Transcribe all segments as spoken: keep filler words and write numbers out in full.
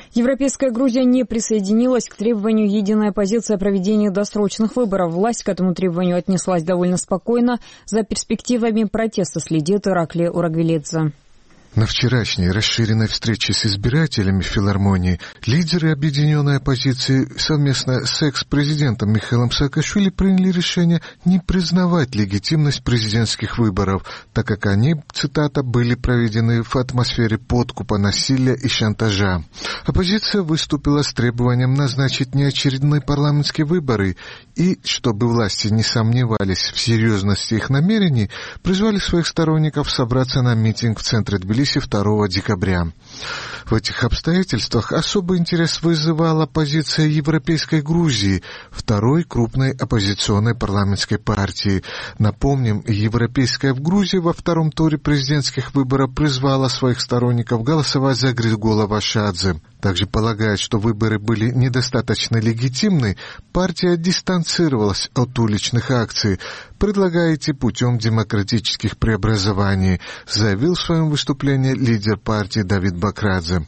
Европейская Грузия не присоединилась к требованию единой оппозиции о проведении досрочных выборов. Власть к этому требованию отнеслась довольно спокойно. За перспективами протеста следит Иракли Урагвелидзе. На вчерашней расширенной встрече с избирателями в филармонии лидеры объединенной оппозиции совместно с экс-президентом Михаилом Саакашвили приняли решение не признавать легитимность президентских выборов, так как они, цитата, были проведены в атмосфере подкупа, насилия и шантажа. Оппозиция выступила с требованием назначить неочередные парламентские выборы и, чтобы власти не сомневались в серьезности их намерений, призвали своих сторонников собраться на митинг в центре Тбилиси второго декабря. В этих обстоятельствах особый интерес вызывала позиция Европейской Грузии, второй крупной оппозиционной парламентской партии. Напомним, Европейская в Грузии во втором туре президентских выборов призвала своих сторонников голосовать за Григола Вашадзе. Также полагает, что выборы были недостаточно легитимны, партия дистанцировалась от уличных акций. Предлагаете путем демократических преобразований, заявил в своем выступлении лидер партии Давид Бакрадзе.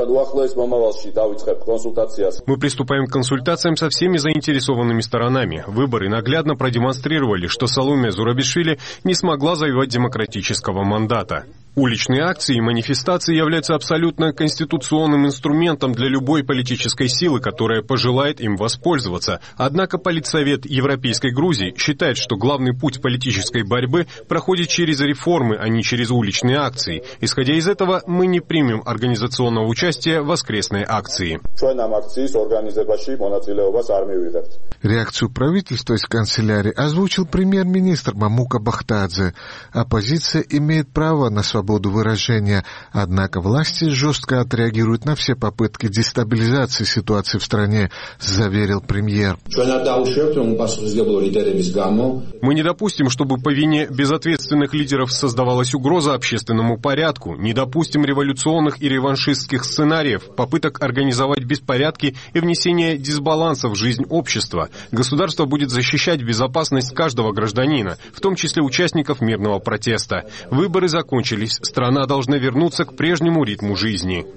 Мы приступаем к консультациям со всеми заинтересованными сторонами. Выборы наглядно продемонстрировали, что Саломе Зурабишвили не смогла завоевать демократического мандата. Уличные акции и манифестации являются абсолютно конституционным инструментом для любой политической силы, которая пожелает им воспользоваться. Однако Политсовет Европейской Грузии считает, что главный путь политической борьбы проходит через реформы, а не через уличные акции. Исходя из этого, мы не примем организационного участия в воскресной акции. Реакцию правительства из канцелярии озвучил премьер-министр Мамука Бахтадзе. Оппозиция имеет право на свободу выражения, однако власти жестко отреагируют на все попытки дестабилизации ситуации в стране, заверил премьер. Мы не допустим, чтобы по вине безответственных лидеров создавалась угроза общественному порядку, не допустим революционных и реваншистских сценариев, попыток организовать беспорядки и внесения дисбаланса в жизнь общества. Государство будет защищать безопасность каждого гражданина, в том числе участников мирного протеста. Выборы закончились, страна должна вернуться к прежнему ритму жизни.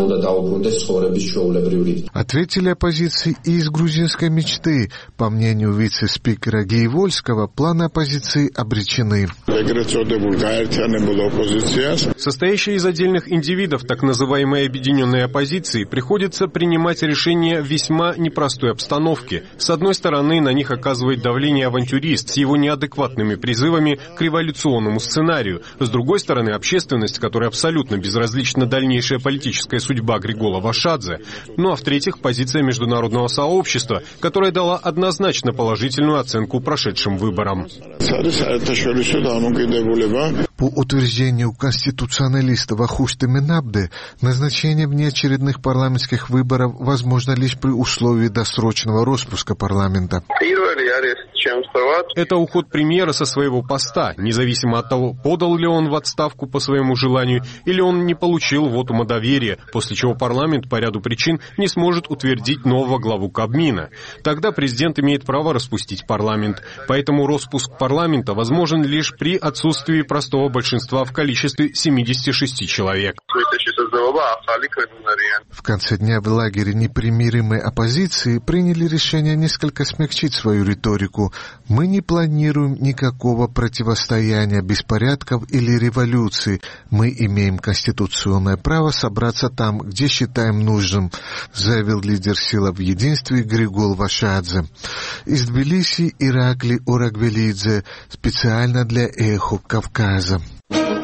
Ответили оппозиции и из грузинской мечты. По мнению вице-спикера Гейвольского, планы оппозиции обречены. Состоящая из отдельных индивидов так называемой объединенной оппозиции приходится принимать решения в весьма непростой обстановке. С одной стороны, на них оказывает давление авантюрист с его неадекватными призывами к революционному сценарию. С другой стороны, общественность, которая абсолютно безразлична дальнейшая политическая судьба Григола Вашадзе. Ну а в-третьих, позиция международного сообщества, которая дала однозначно положительную оценку прошедшим выборам. По утверждению конституционалиста Вахушты Минабде, назначение внеочередных парламентских выборов возможно лишь при условии досрочного распуска парламента. Это уход премьера со своего поста, независимо от того, подал ли он в отставку по своему желанию или он не получил вотума доверия, после чего парламент по ряду причин не сможет утвердить нового главу Кабмина. Тогда президент имеет право распустить парламент. Поэтому распуск парламента возможен лишь при отсутствии простого большинства в количестве семидесяти шести человек. В конце дня в лагере непримиримой оппозиции приняли решение несколько смягчить свою риторику. Мы не планируем никакого противостояния, беспорядков или революции. Мы имеем конституционное право собраться там, где считаем нужным, заявил лидер силы в единстве Григол Вашадзе. Из Тбилиси Иракли Урагвелидзе специально для Эхо Кавказа.